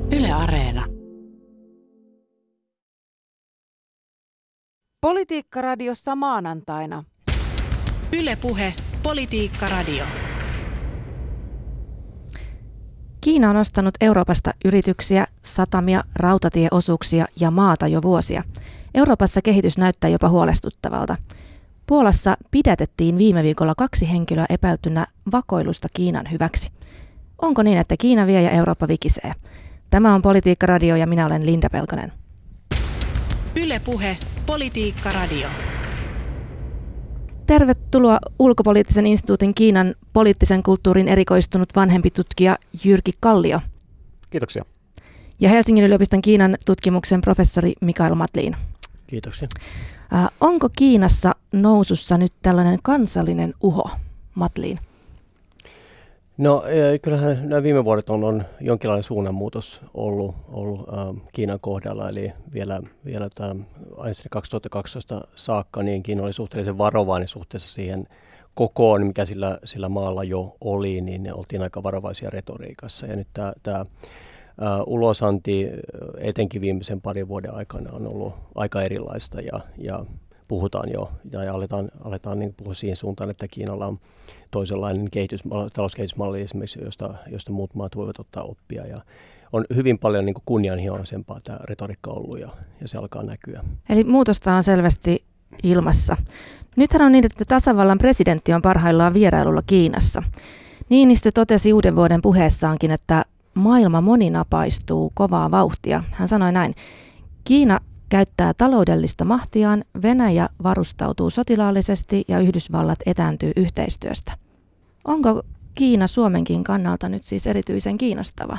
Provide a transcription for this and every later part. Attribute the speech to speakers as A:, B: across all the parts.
A: Yle Areena. Politiikka-radiossa maanantaina.
B: Yle Puhe, Politiikka-radio.
C: Kiina on ostanut Euroopasta yrityksiä, satamia, rautatieosuuksia ja maata jo vuosia. Euroopassa kehitys näyttää jopa huolestuttavalta. Puolassa pidätettiin viime viikolla 2 henkilöä epäiltynä vakoilusta Kiinan hyväksi. Onko niin, että Kiina vie ja Eurooppa vikisee? Tämä on Politiikka-radio ja minä olen Linda Pelkonen.
B: Yle Puhe, Politiikka-radio.
C: Tervetuloa Ulkopoliittisen instituutin Kiinan poliittisen kulttuurin erikoistunut vanhempi tutkija Jyrki Kallio.
D: Kiitoksia.
C: Ja Helsingin yliopiston Kiinan tutkimuksen professori Mikael Matlin.
D: Kiitoksia.
C: Onko Kiinassa nousussa nyt tällainen kansallinen uho, Matlin?
D: No kyllähän nämä viime vuodet on jonkinlainen suunnanmuutos ollut Kiinan kohdalla, eli vielä aina 2012 saakka niin Kiina oli suhteellisen varovainen suhteessa siihen kokoon, mikä sillä maalla jo oli, niin ne oltiin aika varovaisia retoriikassa. Ja nyt tämä ulosanti etenkin viimeisen parin vuoden aikana on ollut aika erilaista ja puhutaan jo ja aletaan niin puhua siihen suuntaan, että Kiinalla on toisenlainen talouskehitysmalli esimerkiksi, josta muut maat voivat ottaa oppia. Ja on hyvin paljon niin kunnianhimoisempaa tämä retoriikka ollut ja se alkaa näkyä.
C: Eli muutosta on selvästi ilmassa. Nythän on niin, että tasavallan presidentti on parhaillaan vierailulla Kiinassa. Niinistö totesi uuden vuoden puheessaankin, että maailma moninapaistuu kovaa vauhtia. Hän sanoi näin: Kiina käyttää taloudellista mahtiaan, Venäjä varustautuu sotilaallisesti ja Yhdysvallat etääntyy yhteistyöstä. Onko Kiina Suomenkin kannalta nyt siis erityisen kiinnostava?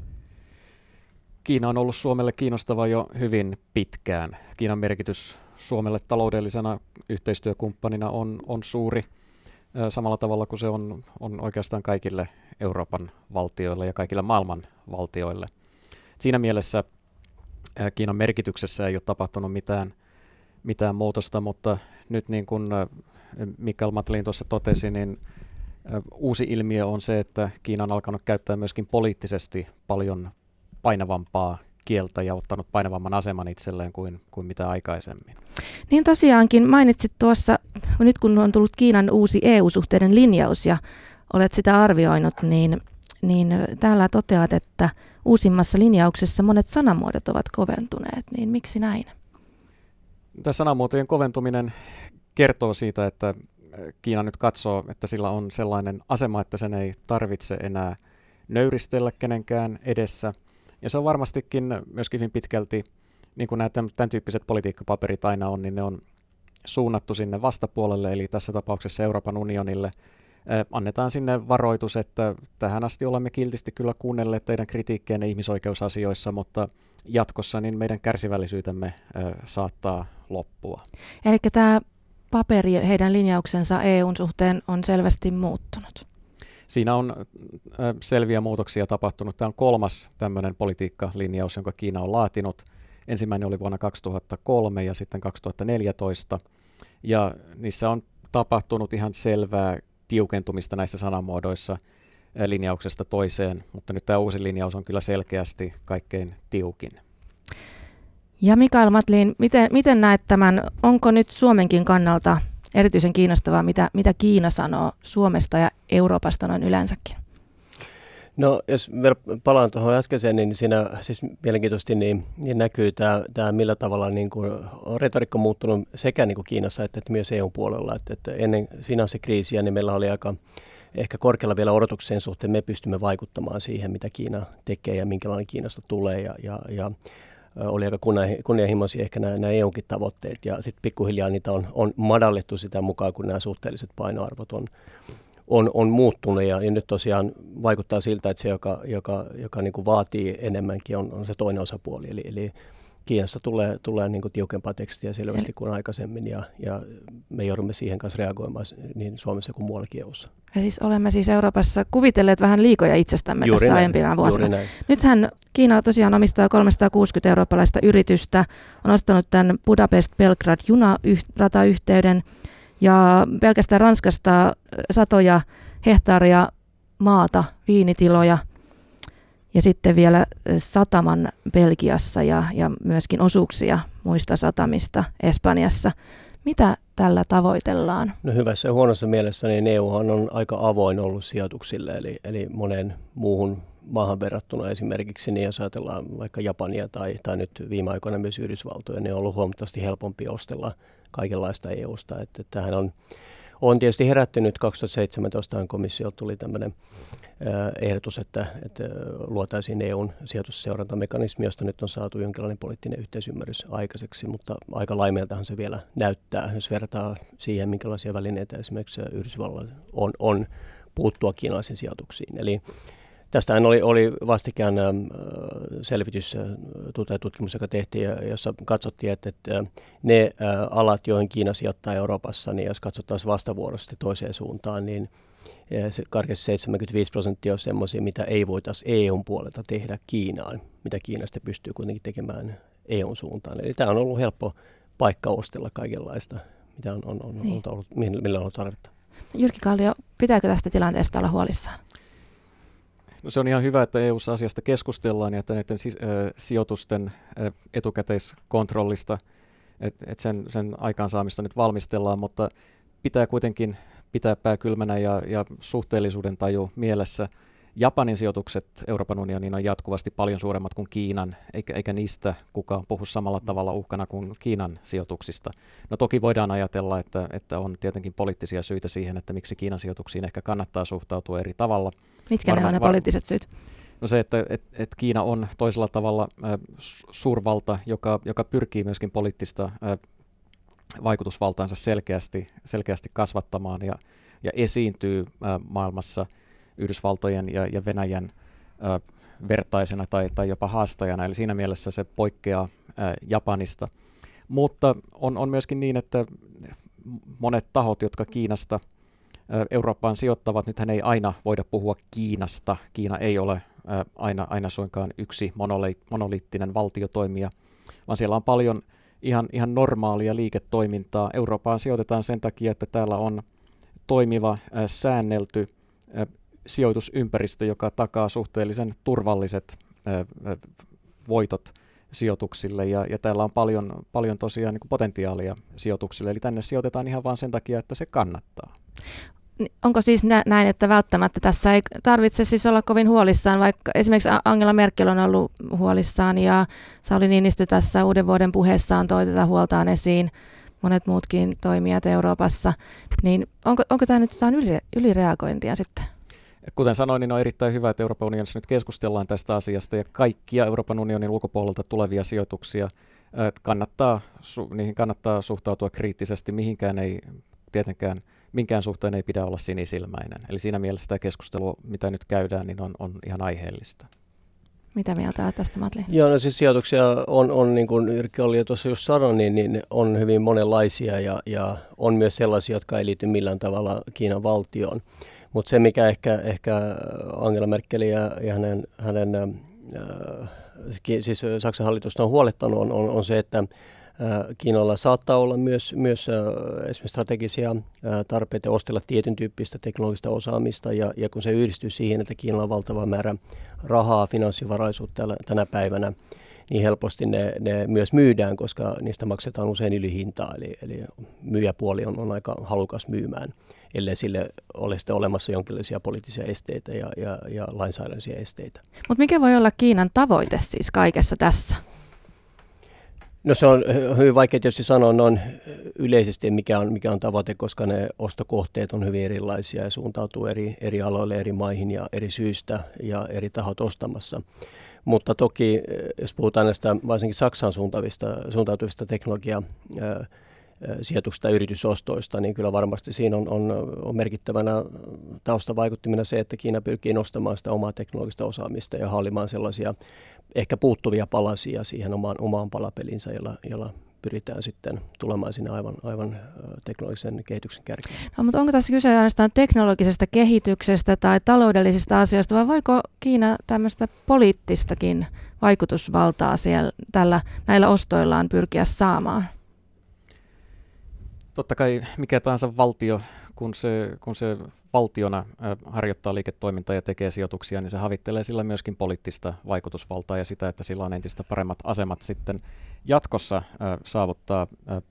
E: Kiina on ollut Suomelle kiinnostava jo hyvin pitkään. Kiinan merkitys Suomelle taloudellisena yhteistyökumppanina on suuri, samalla tavalla kuin se on oikeastaan kaikille Euroopan valtioille ja kaikille maailman valtioille. Siinä mielessä Kiinan merkityksessä ei ole tapahtunut mitään muutosta, mutta nyt niin kuin Mikael Matlin tuossa totesi, niin uusi ilmiö on se, että Kiina on alkanut käyttää myöskin poliittisesti paljon painavampaa kieltä ja ottanut painavamman aseman itselleen kuin mitä aikaisemmin.
C: Niin tosiaankin mainitsit tuossa, nyt kun on tullut Kiinan uusi EU-suhteiden linjaus ja olet sitä arvioinut, niin täällä toteat, että uusimmassa linjauksessa monet sanamuodot ovat koventuneet, niin miksi näin?
E: Tämä sanamuotojen koventuminen kertoo siitä, että Kiina nyt katsoo, että sillä on sellainen asema, että sen ei tarvitse enää nöyristellä kenenkään edessä. Ja se on varmastikin myöskin hyvin pitkälti, niin kuin nämä tämän tyyppiset politiikkapaperit aina on, niin ne on suunnattu sinne vastapuolelle, eli tässä tapauksessa Euroopan unionille. Annetaan sinne varoitus, että tähän asti olemme kiltisti kyllä kuunnelleet teidän kritiikkiänne ihmisoikeusasioissa, mutta jatkossa niin meidän kärsivällisyytemme saattaa loppua.
C: Eli tämä paperi, heidän linjauksensa EUn suhteen on selvästi muuttunut.
E: Siinä on selviä muutoksia tapahtunut. Tämä on 3. tämmöinen politiikkalinjaus, jonka Kiina on laatinut. Ensimmäinen oli vuonna 2003 ja sitten 2014. Ja niissä on tapahtunut ihan selvää tiukentumista näissä sanamuodoissa linjauksesta toiseen, mutta nyt tämä uusi linjaus on kyllä selkeästi kaikkein tiukin. Ja
C: Mikael Matlin, miten näet tämän? Onko nyt Suomenkin kannalta erityisen kiinnostavaa, mitä Kiina sanoo Suomesta ja Euroopasta noin yleensäkin?
D: No jos palaan tuohon äskeiseen, niin siinä siis mielenkiintoisesti niin näkyy tämä millä tavalla niin kuin on retoriikka muuttunut sekä niin kuin Kiinassa että myös EU-puolella. Että ennen finanssikriisiä niin meillä oli aika ehkä korkealla vielä odotuksen suhteen, me pystymme vaikuttamaan siihen, mitä Kiina tekee ja minkälainen Kiinasta tulee ja oli aika kunnianhimoisia ehkä nämä EU:nkin tavoitteet ja sitten pikkuhiljaa niitä on madallettu sitä mukaan, kun nämä suhteelliset painoarvot on muuttunut ja nyt tosiaan vaikuttaa siltä, että se, joka niin kuin vaatii enemmänkin, on se toinen osapuoli. Eli Kiinassa tulee niin kuin tiukempaa tekstiä selvästi kuin aikaisemmin ja me joudumme siihen kanssa reagoimaan niin Suomessa kuin muuallakin EU:ssa.
C: Ja siis olemme siis Euroopassa kuvitelleet vähän liikoja itsestämme juuri tässä aiempina vuosina. Nythän Kiina tosiaan omistaa 360 eurooppalaista yritystä, on ostanut tämän Budapest-Belgrad junaratayhteyden ja pelkästään Ranskasta satoja hehtaaria maata, viinitiloja. ja sitten vielä sataman Belgiassa ja myöskin osuuksia muista satamista Espanjassa. Mitä tällä tavoitellaan?
D: No hyvässä ja huonossa mielessä niin EUhan on aika avoin ollut sijoituksille, eli moneen muuhun maahan verrattuna esimerkiksi, niin jos ajatellaan vaikka Japania tai nyt viime aikoina myös Yhdysvaltoja, niin on ollut huomattavasti helpompi ostella kaikenlaista EUsta. Että tämähän on tietysti herättynyt 2017 komissiolta tuli tämmöinen ehdotus, että luotaisiin EUn sijoitusseurantamekanismi, josta nyt on saatu jonkinlainen poliittinen yhteisymmärrys aikaiseksi, mutta aika laimeeltahan se vielä näyttää, jos vertaa siihen, minkälaisia välineitä esimerkiksi Yhdysvalloilla on puuttua kiinalaisiin sijoituksiin. Eli tästähän oli vastikään selvitys tai tutkimus, joka tehtiin, jossa katsottiin, että ne alat, joihin Kiina sijoittaa Euroopassa, niin jos katsottaisiin vastavuoroisesti toiseen suuntaan, niin se karkeasti 75% on semmoisia, mitä ei voitaisiin EUn puolelta tehdä Kiinaan, mitä Kiinasta pystyy kuitenkin tekemään EUn suuntaan. Eli tämä on ollut helppo paikka ostella kaikenlaista, mitä on ollut, millä on ollut tarvetta.
C: Jyrki Kallio, pitääkö tästä tilanteesta olla huolissaan?
E: No se on ihan hyvä, että EU-ssa asiasta keskustellaan ja että näiden sijoitusten etukäteiskontrollista, että sen aikaansaamista nyt valmistellaan, mutta pitää kuitenkin pitää pää kylmänä ja suhteellisuuden taju mielessä. Japanin sijoitukset Euroopan unioniin on jatkuvasti paljon suuremmat kuin Kiinan, eikä niistä kukaan puhu samalla tavalla uhkana kuin Kiinan sijoituksista. No toki voidaan ajatella, että on tietenkin poliittisia syitä siihen, että miksi Kiinan sijoituksiin ehkä kannattaa suhtautua eri tavalla.
C: Mitkä ne on ne poliittiset syyt?
E: No se, että Kiina on toisella tavalla suurvalta, joka pyrkii myöskin poliittista vaikutusvaltaansa selkeästi kasvattamaan ja esiintyy maailmassa Yhdysvaltojen ja Venäjän vertaisena tai jopa haastajana, eli siinä mielessä se poikkeaa Japanista. Mutta on myöskin niin, että monet tahot, jotka Kiinasta Eurooppaan sijoittavat, nythän ei aina voida puhua Kiinasta. Kiina ei ole aina suinkaan yksi monoliittinen valtiotoimija, vaan siellä on paljon ihan normaalia liiketoimintaa. Eurooppaan sijoitetaan sen takia, että täällä on toimiva, säännelty sijoitusympäristö, joka takaa suhteellisen turvalliset voitot sijoituksille ja täällä on paljon tosiaan niin kuin potentiaalia sijoituksille, eli tänne sijoitetaan ihan vain sen takia, että se kannattaa.
C: Onko siis näin, että välttämättä tässä ei tarvitse siis olla kovin huolissaan, vaikka esimerkiksi Angela Merkel on ollut huolissaan ja Sauli Niinistö tässä uuden vuoden puheessaan toi tätä huoltaan esiin, monet muutkin toimijat Euroopassa, niin onko tämä nyt jotain ylireagointia sitten?
E: Kuten sanoin, niin on erittäin hyvä, että Euroopan unionissa nyt keskustellaan tästä asiasta ja kaikkia Euroopan unionin ulkopuolelta tulevia sijoituksia niihin kannattaa suhtautua kriittisesti. Minkään suhteen ei pidä olla sinisilmäinen. Eli siinä mielessä tämä keskustelu, mitä nyt käydään, niin on ihan aiheellista.
C: Mitä mieltä olet tästä, Matli?
D: Joo, no siis sijoituksia on niin kuin Jyrki oli jo tuossa just sanoi, niin on hyvin monenlaisia ja on myös sellaisia, jotka ei liity millään tavalla Kiinan valtioon. Mutta se, mikä ehkä Angela Merkel ja hänen siis Saksan hallitusta on huolettanut, on se, että Kiinalla saattaa olla myös esimerkiksi strategisia tarpeita ostella tietyn tyyppistä teknologista osaamista, ja kun se yhdistyy siihen, että Kiinalla on valtava määrä rahaa, finanssivaraisuutta tänä päivänä, niin helposti ne myös myydään, koska niistä maksetaan usein ylihintaa, eli myyjäpuoli on aika halukas myymään, ellei sille ole sitten olemassa jonkinlaisia poliittisia esteitä ja lainsäädännöllisiä esteitä.
C: Mutta mikä voi olla Kiinan tavoite siis kaikessa tässä?
D: No se on hyvin vaikea tietysti sanoa noin yleisesti, mikä on tavoite, koska ne ostokohteet on hyvin erilaisia ja suuntautuu eri aloille, eri maihin ja eri syistä ja eri tahot ostamassa. Mutta toki, jos puhutaan näistä varsinkin Saksaan suuntautuvista sijoituksista ja yritysostoista, niin kyllä varmasti siinä on merkittävänä taustavaikuttimena se, että Kiina pyrkii nostamaan sitä omaa teknologista osaamista ja hallimaan sellaisia ehkä puuttuvia palasia siihen omaan palapelinsä, jolla pyritään sitten tulemaan sinne aivan teknologisen kehityksen kärkeen.
C: No, mutta onko tässä kyse ainoastaan teknologisesta kehityksestä tai taloudellisista asioista, vai voiko Kiina tämmöistä poliittistakin vaikutusvaltaa näillä ostoillaan pyrkiä saamaan?
E: Totta kai mikä tahansa valtio, kun se valtiona harjoittaa liiketoimintaa ja tekee sijoituksia, niin se havittelee sillä myöskin poliittista vaikutusvaltaa ja sitä, että sillä on entistä paremmat asemat sitten jatkossa saavuttaa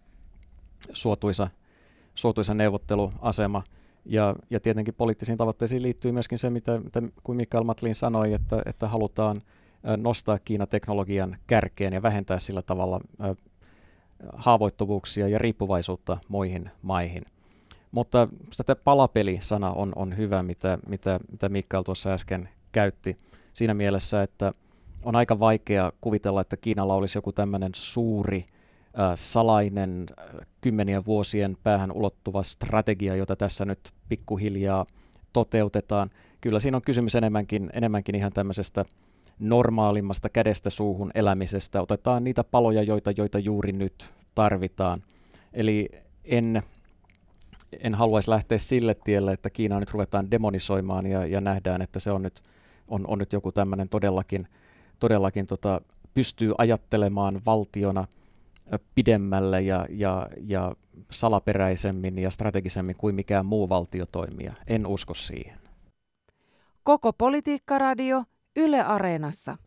E: suotuisa neuvotteluasema. Ja tietenkin poliittisiin tavoitteisiin liittyy myöskin se, mitä kuin Mikael Matlin sanoi, että halutaan nostaa Kiina teknologian kärkeen ja vähentää sillä tavalla haavoittuvuuksia ja riippuvaisuutta muihin maihin. Mutta tämä palapeli-sana on hyvä, mitä Mikael tuossa äsken käytti siinä mielessä, että on aika vaikea kuvitella, että Kiinalla olisi joku tämmöinen suuri salainen 10 vuosien päähän ulottuva strategia, jota tässä nyt pikkuhiljaa toteutetaan. Kyllä siinä on kysymys enemmänkin ihan tämmöisestä normaalimmasta kädestä suuhun elämisestä. Otetaan niitä paloja, joita juuri nyt tarvitaan. Eli en haluaisi lähteä sille tielle, että Kiinaa nyt ruvetaan demonisoimaan ja nähdään, että se on nyt joku tämmöinen todellakin pystyy ajattelemaan valtiona pidemmälle ja salaperäisemmin ja strategisemmin kuin mikään muu valtiotoimija. En usko siihen.
A: Koko Politiikkaradio Yle Areenassa.